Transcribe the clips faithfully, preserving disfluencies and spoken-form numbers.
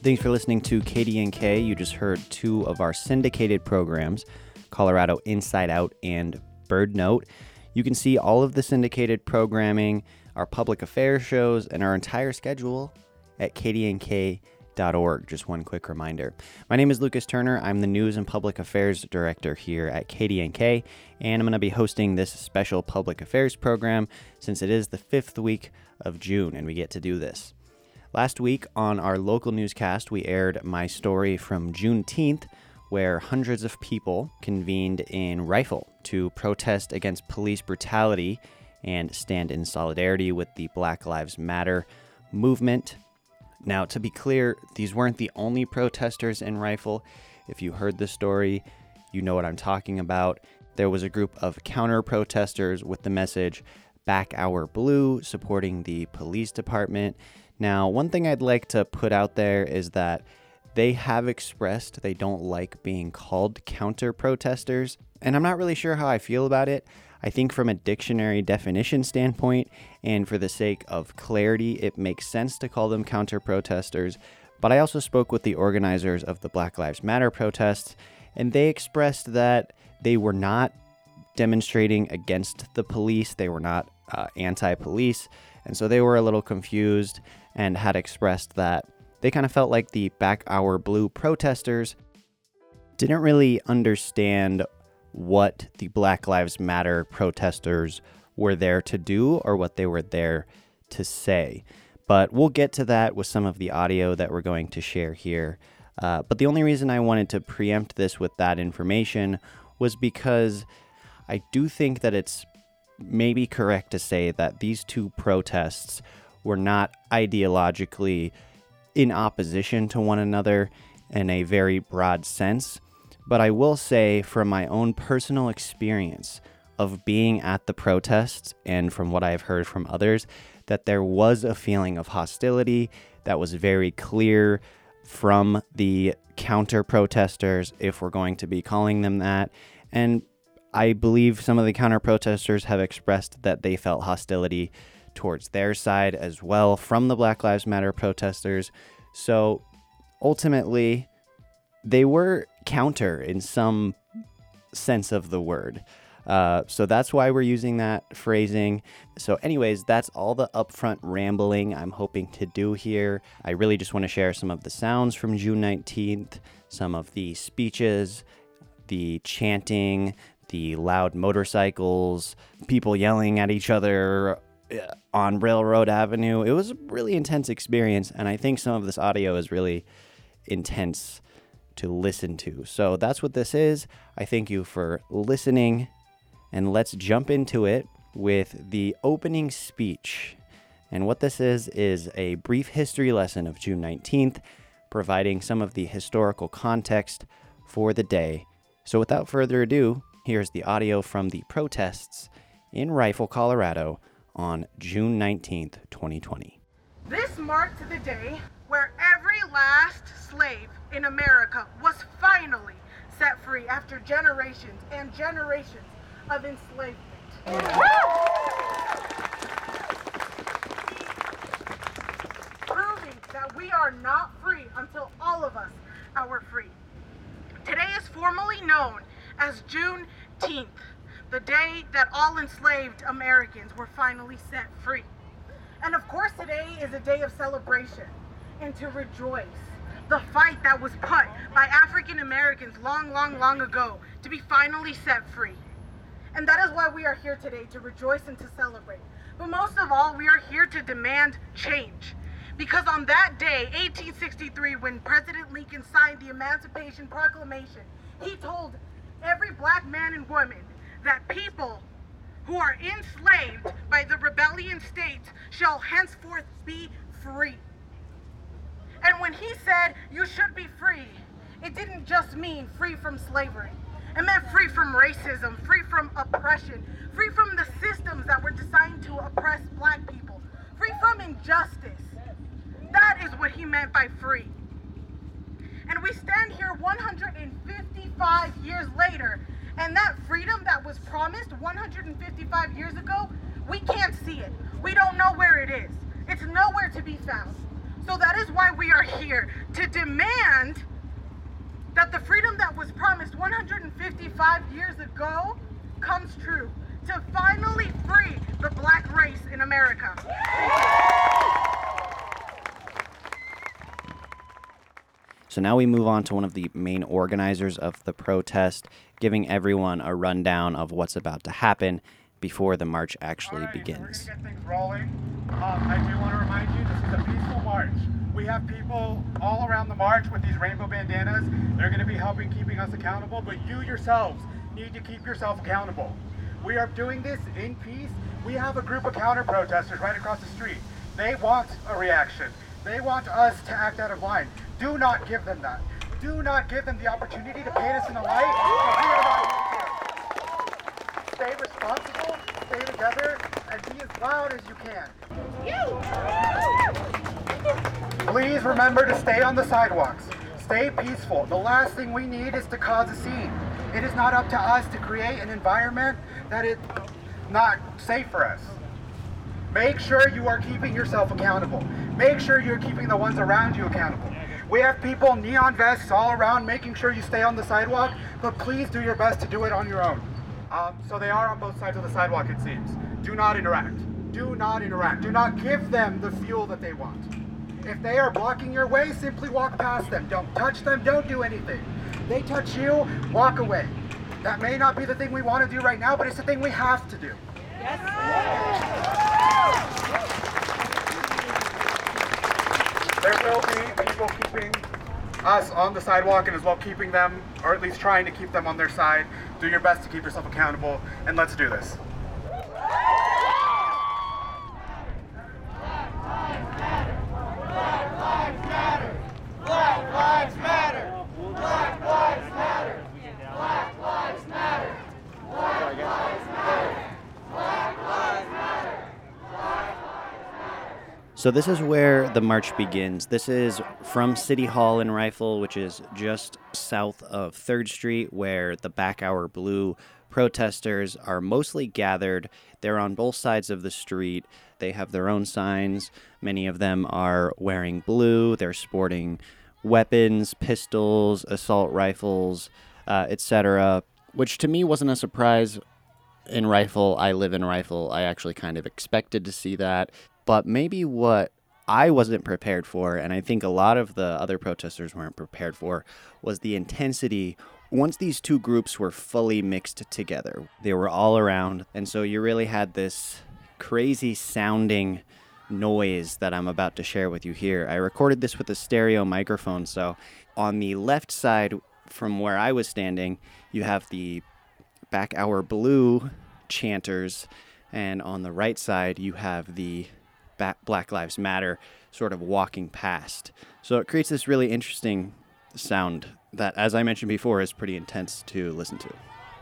Thanks for listening to K D N K. You just heard two of our syndicated programs, Colorado Inside Out and Bird Note. You can see all of the syndicated programming, our public affairs shows, and our entire schedule at k d n k dot org. Just one quick reminder. My name is Lucas Turner. I'm the News and Public Affairs Director here at K D N K, and I'm going to be hosting this special public affairs program since it is the fifth week of June, and we get to do this. Last week on our local newscast, we aired my story from Juneteenth, where hundreds of people convened in Rifle to protest against police brutality and stand in solidarity with the Black Lives Matter movement. Now, to be clear, these weren't the only protesters in Rifle. If you heard the story, you know what I'm talking about. There was a group of counter-protesters with the message, "Back Our Blue," supporting the police department. Now, one thing I'd like to put out there is that they have expressed they don't like being called counter-protesters, and I'm not really sure how I feel about it. I think from a dictionary definition standpoint, and for the sake of clarity, it makes sense to call them counter-protesters, but I also spoke with the organizers of the Black Lives Matter protests, and they expressed that they were not demonstrating against the police, they were not uh, anti-police, and so they were a little confused and had expressed that they kind of felt like the Back Our Blue protesters didn't really understand what the Black Lives Matter protesters were there to do or what they were there to say. But we'll get to that with some of the audio that we're going to share here. Uh, but the only reason I wanted to preempt this with that information was because I do think that it's maybe correct to say that these two protests were not ideologically in opposition to one another in a very broad sense. But I will say from my own personal experience of being at the protests and from what I've heard from others, that there was a feeling of hostility that was very clear from the counter-protesters, if we're going to be calling them that. And I believe some of the counter-protesters have expressed that they felt hostility towards their side as well from the Black Lives Matter protesters. So ultimately, they were counter in some sense of the word. Uh, so that's why we're using that phrasing. So anyways, that's all the upfront rambling I'm hoping to do here. I really just want to share some of the sounds from June nineteenth, some of the speeches, the chanting, the loud motorcycles, people yelling at each other on Railroad Avenue. It was a really intense experience, and I think some of this audio is really intense to listen to. So that's what this is. I thank you for listening, and let's jump into it with the opening speech. And what this is is a brief history lesson of June nineteenth, providing some of the historical context for the day. So without further ado, here's the audio from the protests in Rifle, Colorado on June nineteenth, twenty twenty. This marked the day where every last slave in America was finally set free after generations and generations of enslavement. Proving that we are not free until all of us are free. Today is formally known as Juneteenth, the day that all enslaved Americans were finally set free. And of course today is a day of celebration and to rejoice the fight that was put by African Americans long, long, long ago to be finally set free. And that is why we are here today, to rejoice and to celebrate. But most of all, we are here to demand change. Because on that day, eighteen sixty-three, when President Lincoln signed the Emancipation Proclamation, he told every black man and woman that people who are enslaved by the rebellion states shall henceforth be free. And when he said you should be free, it didn't just mean free from slavery. It meant free from racism, free from oppression, free from the systems that were designed to oppress black people, free from injustice. That is what he meant by free. And we stand here one hundred fifty-five years later, and that freedom that was promised one hundred fifty-five years ago, we can't see it. We don't know where it is. It's nowhere to be found. So that is why we are here, to demand that the freedom that was promised one hundred fifty-five years ago comes true, to finally free the black race in America. So now we move on to one of the main organizers of the protest, giving everyone a rundown of what's about to happen before the march actually All right, begins. So we're gonna get things rolling. Um, I do want to remind you, this is a peaceful march. We have people all around the march with these rainbow bandanas. They're going to be helping keeping us accountable, but you yourselves need to keep yourself accountable. We are doing this in peace. We have a group of counter protesters right across the street. They want a reaction. They want us to act out of line. Do not give them that. Do not give them the opportunity to paint us in the light. We are not here. Stay responsible, stay together, and be as loud as you can. Please remember to stay on the sidewalks. Stay peaceful. The last thing we need is to cause a scene. It is not up to us to create an environment that is not safe for us. Make sure you are keeping yourself accountable. Make sure you're keeping the ones around you accountable. We have people, neon vests all around, making sure you stay on the sidewalk, but please do your best to do it on your own. Um, so they are on both sides of the sidewalk, it seems. Do not interact. Do not interact. Do not give them the fuel that they want. If they are blocking your way, simply walk past them. Don't touch them. Don't do anything. They touch you, walk away. That may not be the thing we want to do right now, but it's the thing we have to do. Yes. There will be people keeping us on the sidewalk and as well keeping them, or at least trying to keep them on their side. Do your best to keep yourself accountable, and let's do this. So this is where the march begins. This is from City Hall in Rifle, which is just south of third Street, where the Back Hour Blue protesters are mostly gathered. They're on both sides of the street. They have their own signs. Many of them are wearing blue. They're sporting weapons, pistols, assault rifles, uh, et cetera, which to me wasn't a surprise. In Rifle, I live in Rifle. I actually kind of expected to see that. But maybe what I wasn't prepared for, and I think a lot of the other protesters weren't prepared for, was the intensity once these two groups were fully mixed together. They were all around, and so you really had this crazy sounding noise that I'm about to share with you here. I recorded this with a stereo microphone, so on the left side from where I was standing, you have the Back Hour Blue chanters, and on the right side, you have the Black Lives Matter sort of walking past. So it creates this really interesting sound that, as I mentioned before, is pretty intense to listen to.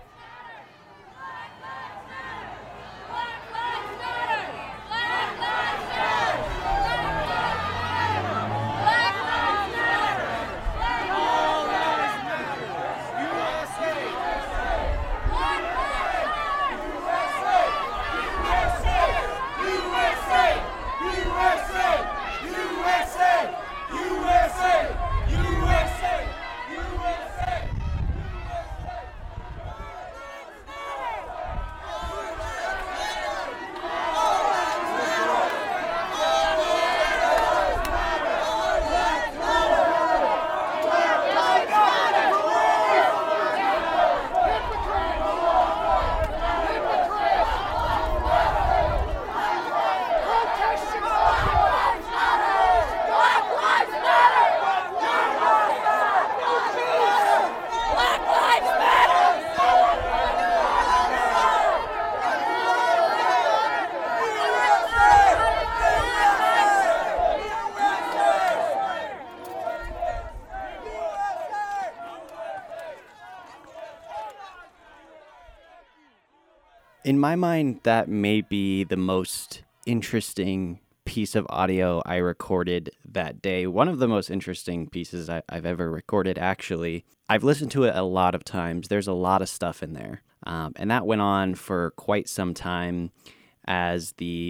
In my mind, that may be the most interesting piece of audio I recorded that day. One of the most interesting pieces I, I've ever recorded, actually. I've listened to it a lot of times. There's a lot of stuff in there. Um, and that went on for quite some time as the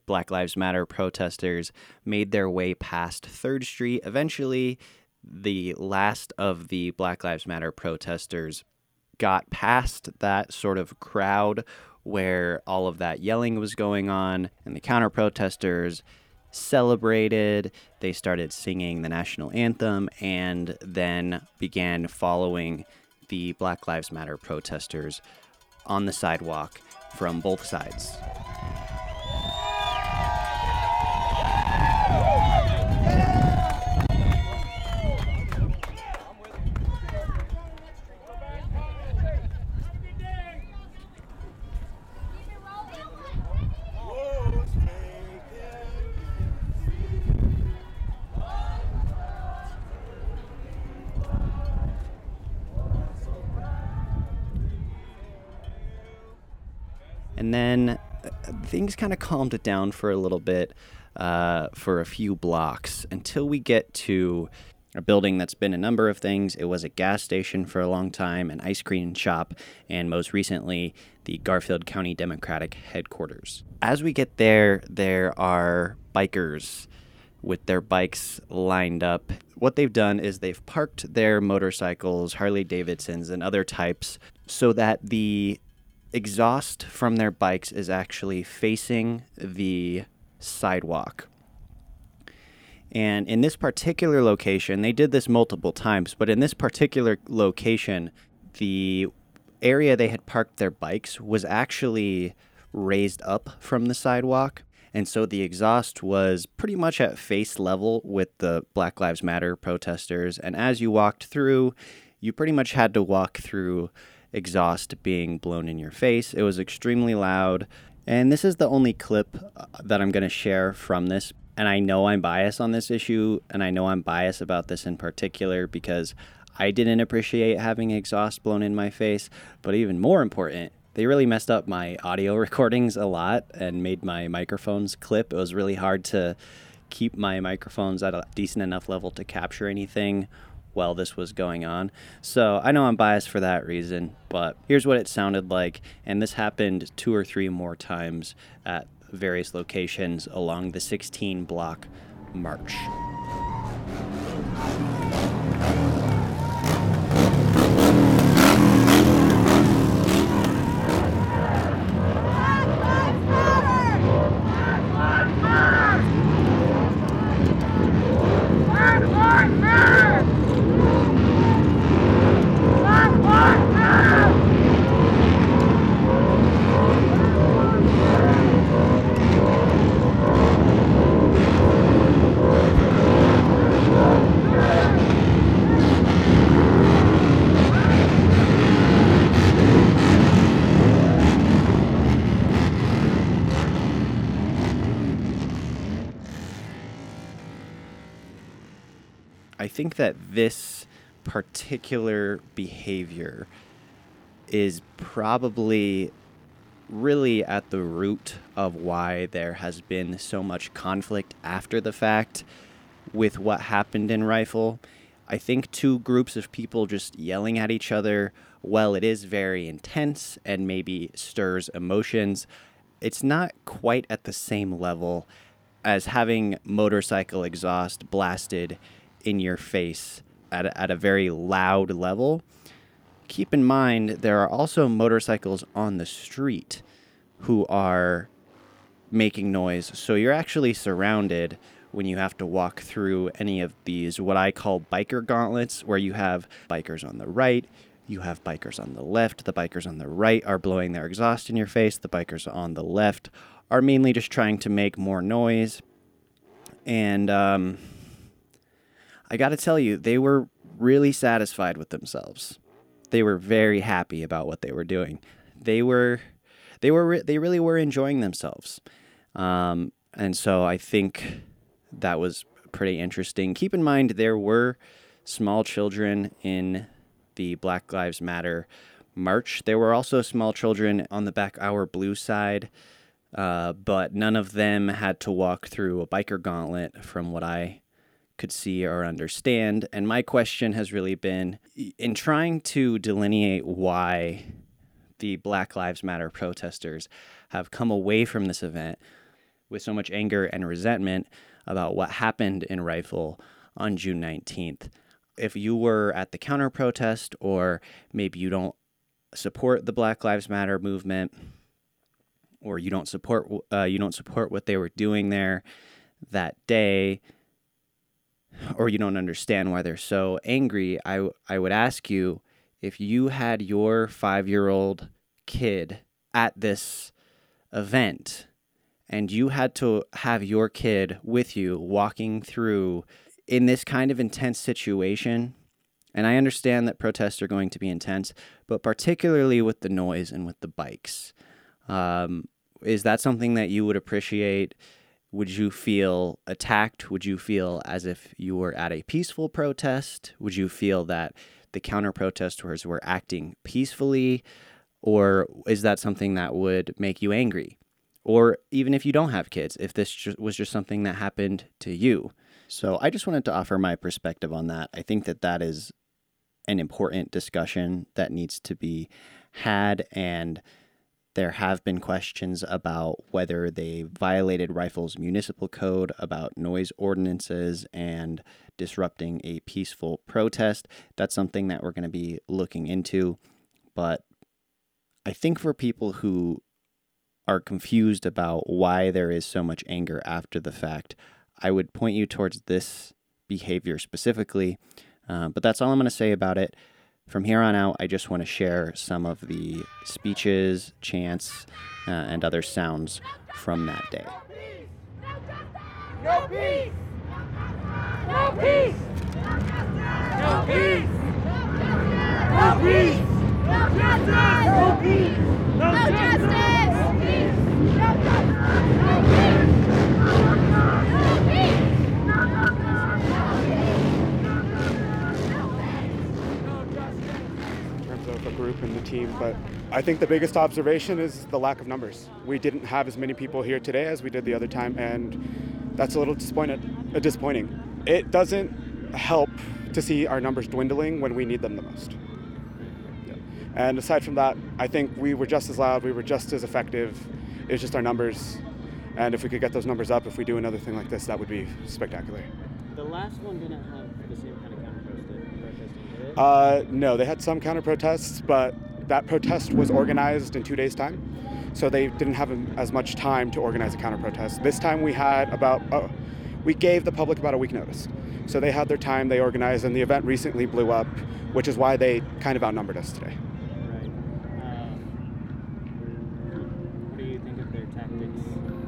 Black Lives Matter protesters made their way past third Street. Eventually, the last of the Black Lives Matter protesters got past that sort of crowd where all of that yelling was going on, and the counter-protesters celebrated. They started singing the national anthem and then began following the Black Lives Matter protesters on the sidewalk from both sides. And then uh, things kind of calmed it down for a little bit, uh, for a few blocks, until we get to a building that's been a number of things. It was a gas station for a long time, an ice cream shop, and most recently, the Garfield County Democratic headquarters. As we get there, there are bikers with their bikes lined up. What they've done is they've parked their motorcycles, Harley Davidsons, and other types so that the exhaust from their bikes is actually facing the sidewalk. And in this particular location, they did this multiple times, but in this particular location, the area they had parked their bikes was actually raised up from the sidewalk. And so the exhaust was pretty much at face level with the Black Lives Matter protesters. And as you walked through, you pretty much had to walk through exhaust being blown in your face. It was extremely loud. And this is the only clip that I'm going to share from this. And I know I'm biased on this issue, and I know I'm biased about this in particular because I didn't appreciate having exhaust blown in my face. But even more important, they really messed up my audio recordings a lot and made my microphones clip. It was really hard to keep my microphones at a decent enough level to capture anything while this was going on. So I know I'm biased for that reason, but here's what it sounded like. And this happened two or three more times at various locations along the sixteen block march. I think that this particular behavior is probably really at the root of why there has been so much conflict after the fact with what happened in Rifle. I think two groups of people just yelling at each other, while it is very intense and maybe stirs emotions, it's not quite at the same level as having motorcycle exhaust blasted in your face at a, at a very loud level. Keep in mind, there are also motorcycles on the street who are making noise. So you're actually surrounded when you have to walk through any of these, what I call biker gauntlets, where you have bikers on the right, you have bikers on the left. The bikers on the right are blowing their exhaust in your face. The bikers on the left are mainly just trying to make more noise. And, um... I got to tell you, they were really satisfied with themselves. They were very happy about what they were doing. They were, they were, re- they really were enjoying themselves. Um, and so I think that was pretty interesting. Keep in mind, there were small children in the Black Lives Matter march. There were also small children on the Back Our Blue side, uh, but none of them had to walk through a biker gauntlet from what I could see or understand. And my question has really been, in trying to delineate why the Black Lives Matter protesters have come away from this event, with so much anger and resentment about what happened in Rifle on June nineteenth. If you were at the counter protest, or maybe you don't support the Black Lives Matter movement, or you don't support uh, you don't support what they were doing there that day, or you don't understand why they're so angry, I I would ask you, if you had your five-year-old kid at this event and you had to have your kid with you walking through in this kind of intense situation, and I understand that protests are going to be intense, but particularly with the noise and with the bikes, um, is that something that you would appreciate? Would you feel attacked? Would you feel as if you were at a peaceful protest? Would you feel that the counter-protesters were acting peacefully? Or is that something that would make you angry? Or even if you don't have kids, if this ju- was just something that happened to you? So I just wanted to offer my perspective on that. I think that that is an important discussion that needs to be had, and there have been questions about whether they violated Rifle's municipal code about noise ordinances and disrupting a peaceful protest. That's something that we're going to be looking into. But I think for people who are confused about why there is so much anger after the fact, I would point you towards this behavior specifically. Uh, but that's all I'm going to say about it. From here on out, I just want to share some of the speeches, chants, uh, and other sounds from that day. No peace! No peace! No peace! No peace! No justice! No peace! No justice! No peace! No justice! No peace! No peace! Of a group and the team, but I think the biggest observation is the lack of numbers. We didn't have as many people here today as we did the other time, and that's a little disappointed, uh, disappointing. It doesn't help to see our numbers dwindling when we need them the most. Yeah. And aside from that, I think we were just as loud, we were just as effective. It's just our numbers, and if we could get those numbers up, if we do another thing like this, that would be spectacular. The last one didn't have the same kind of counter-protesting, did it? Uh, no, they had some counter-protests, but that protest was organized in two days' time, so they didn't have as much time to organize a counter-protest. This time we had about, uh, we gave the public about a week notice. So they had their time, they organized, and the event recently blew up, which is why they kind of outnumbered us today. Right. Um, what do you think of their tactics?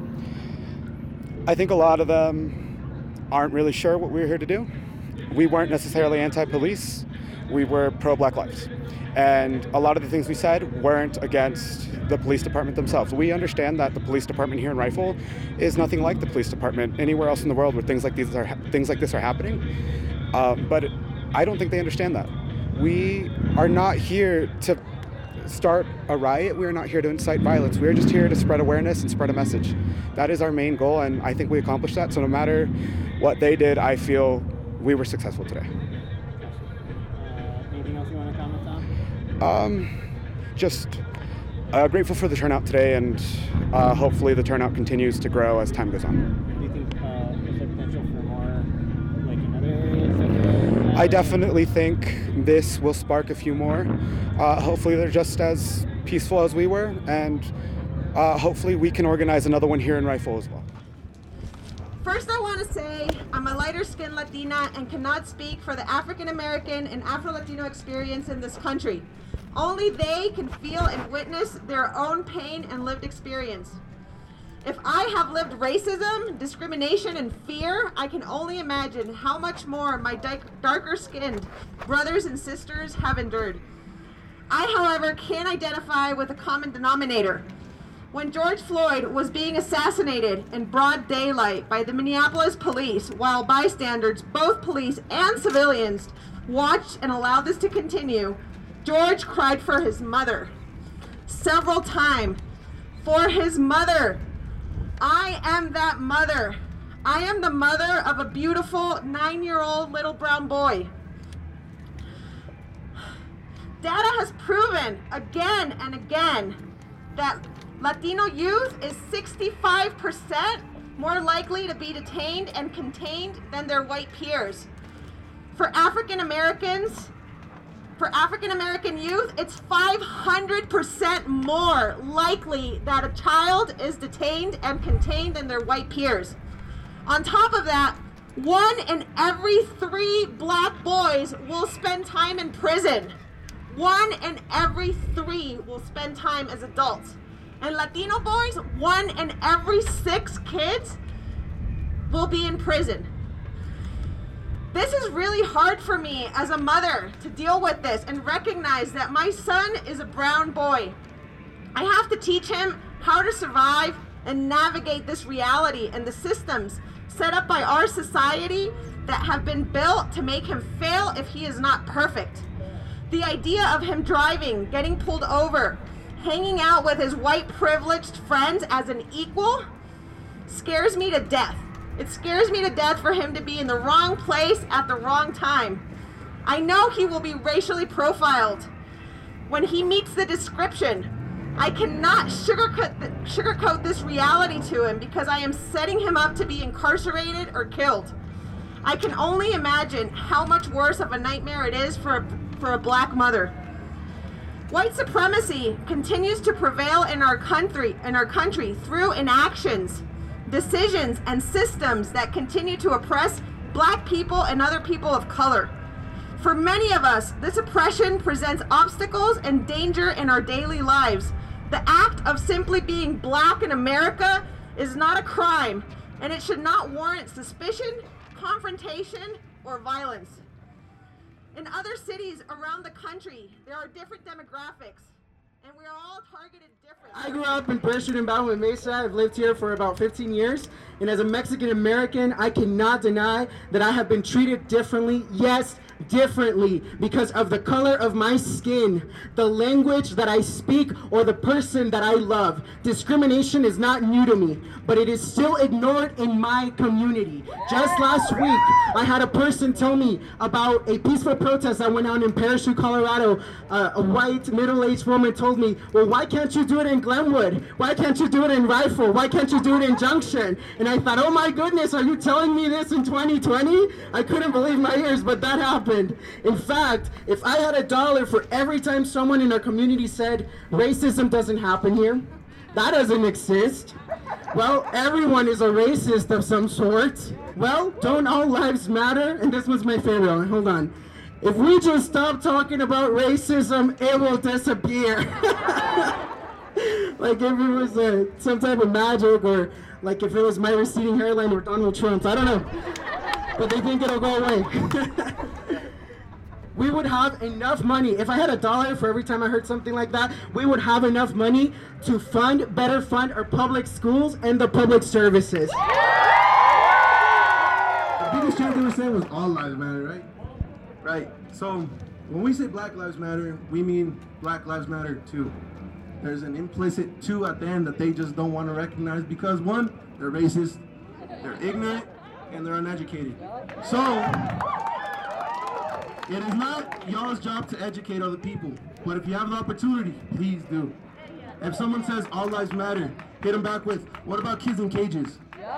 I think a lot of them aren't really sure what we were here to do. We weren't necessarily anti-police, we were pro-Black Lives. And a lot of the things we said weren't against the police department themselves. We understand that the police department here in Rifle is nothing like the police department anywhere else in the world where things like these are things like this are happening. Um, but I don't think they understand that. We are not here to start a riot. We are not here to incite violence. We are just here to spread awareness and spread a message. That is our main goal, and I think we accomplished that. So no matter what they did, I feel we were successful today. Uh, anything else you want to comment on? Um, just uh, grateful for the turnout today, and uh, hopefully the turnout continues to grow as time goes on. Do you think uh, there's a potential for more, like in other areas? Like, uh, I definitely think this will spark a few more. Uh, hopefully they're just as peaceful as we were, and uh, hopefully we can organize another one here in Rifle as well. First, I want to say I'm a lighter-skinned Latina and cannot speak for the African American and Afro-Latino experience in this country. Only they can feel and witness their own pain and lived experience. If I have lived racism, discrimination, and fear, I can only imagine how much more my di- darker-skinned brothers and sisters have endured. I, however, can identify with a common denominator. When George Floyd was being assassinated in broad daylight by the Minneapolis police, while bystanders, both police and civilians, watched and allowed this to continue, George cried for his mother. Several times. For his mother. I am that mother. I am the mother of a beautiful nine-year-old little brown boy. Data has proven again and again that Latino youth is sixty-five percent more likely to be detained and contained than their white peers. For African Americans, for African American youth, it's five hundred percent more likely that a child is detained and contained than their white peers. On top of that, one in every three black boys will spend time in prison. One in every three will spend time as adults. And Latino boys, one in every six kids will be in prison. This is really hard for me as a mother to deal with this and recognize that my son is a brown boy. I have to teach him how to survive and navigate this reality and the systems set up by our society that have been built to make him fail if he is not perfect. The idea of him driving, getting pulled over, hanging out with his white privileged friends as an equal scares me to death. It scares me to death for him to be in the wrong place at the wrong time. I know he will be racially profiled when he meets the description. I cannot sugarcoat, th- sugarcoat this reality to him because I am setting him up to be incarcerated or killed. I can only imagine how much worse of a nightmare it is for a, for a black mother. White supremacy continues to prevail in our country, in our country through inactions, decisions, and systems that continue to oppress black people and other people of color. For many of us, this oppression presents obstacles and danger in our daily lives. The act of simply being black in America is not a crime, and it should not warrant suspicion, confrontation, or violence. In other cities around the country, there are different demographics, and we are all targeted differently. I grew up in Berkshire and Baldwin Mesa. I've lived here for about fifteen years, and as a Mexican American, I cannot deny that I have been treated differently. Yes, differently because of the color of my skin, the language that I speak, or the person that I love. Discrimination is not new to me, but it is still ignored in my community. Just last week, I had a person tell me about a peaceful protest that went on in Parachute, Colorado. Uh, a white middle-aged woman told me, well, why can't you do it in Glenwood? Why can't you do it in Rifle? Why can't you do it in Junction? And I thought, oh my goodness, are you telling me this in twenty twenty? I couldn't believe my ears, but that happened. In fact, if I had a dollar for every time someone in our community said, racism doesn't happen here, that doesn't exist, well, everyone is a racist of some sort. Well, don't all lives matter? And this was my favorite one. Hold on. If we just stop talking about racism, it will disappear. Like if it was uh, some type of magic, or like if it was my receding hairline or Donald Trump's, I don't know. But they think it'll go away. We would have enough money. If I had a dollar for every time I heard something like that, we would have enough money to fund, better fund our public schools and the public services. The biggest chant they were saying was all lives matter, right? Right. So when we say Black Lives Matter, we mean Black Lives Matter too. There's an implicit two at the end that they just don't want to recognize because one, they're racist, they're ignorant, and they're uneducated. So it is not y'all's job to educate other people, but if you have the opportunity, please do. If someone says all lives matter, hit them back with, what about kids in cages?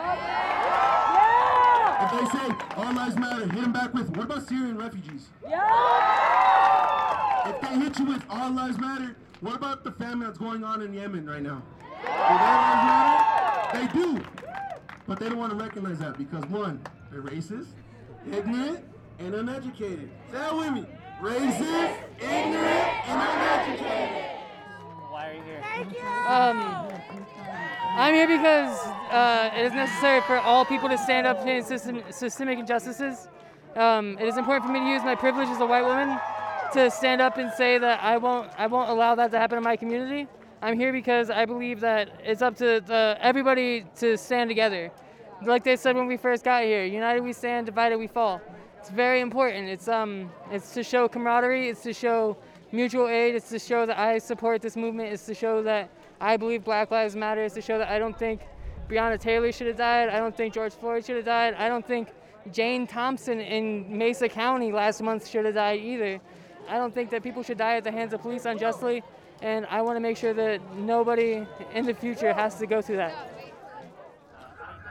If they say all lives matter, hit them back with, what about Syrian refugees? If they hit you with all lives matter, what about the famine that's going on in Yemen right now? Do their lives matter? They do. But they don't want to recognize that because one, they're racist, ignorant, and uneducated. Say that with me. Racist, ignorant, and uneducated. Why are you here? Thank you. Um, I'm here because uh, it is necessary for all people to stand up to system, systemic injustices. Um, it is important for me to use my privilege as a white woman to stand up and say that I won't, I won't allow that to happen in my community. I'm here because I believe that it's up to the, everybody to stand together. Like they said when we first got here, united we stand, divided we fall. It's very important. It's um, it's to show camaraderie. It's to show mutual aid. It's to show that I support this movement. It's to show that I believe Black Lives Matter. It's to show that I don't think Breonna Taylor should have died. I don't think George Floyd should have died. I don't think Jane Thompson in Mesa County last month should have died either. I don't think that people should die at the hands of police unjustly. And I want to make sure that nobody in the future has to go through that.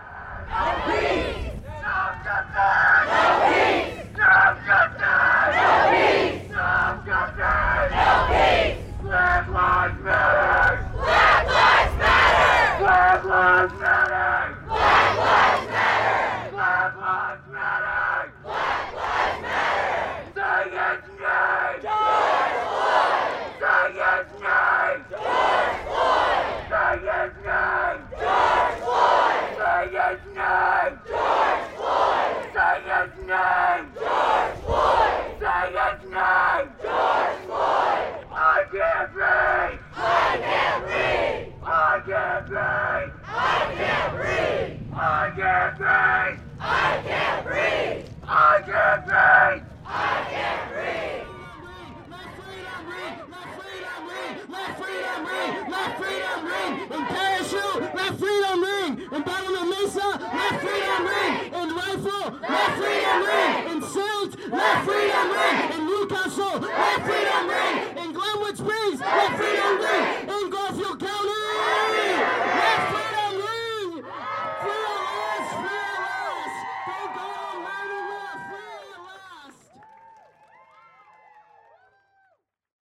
Let freedom ring! In Battle of Mesa, let freedom ring! In Rifle, let freedom ring!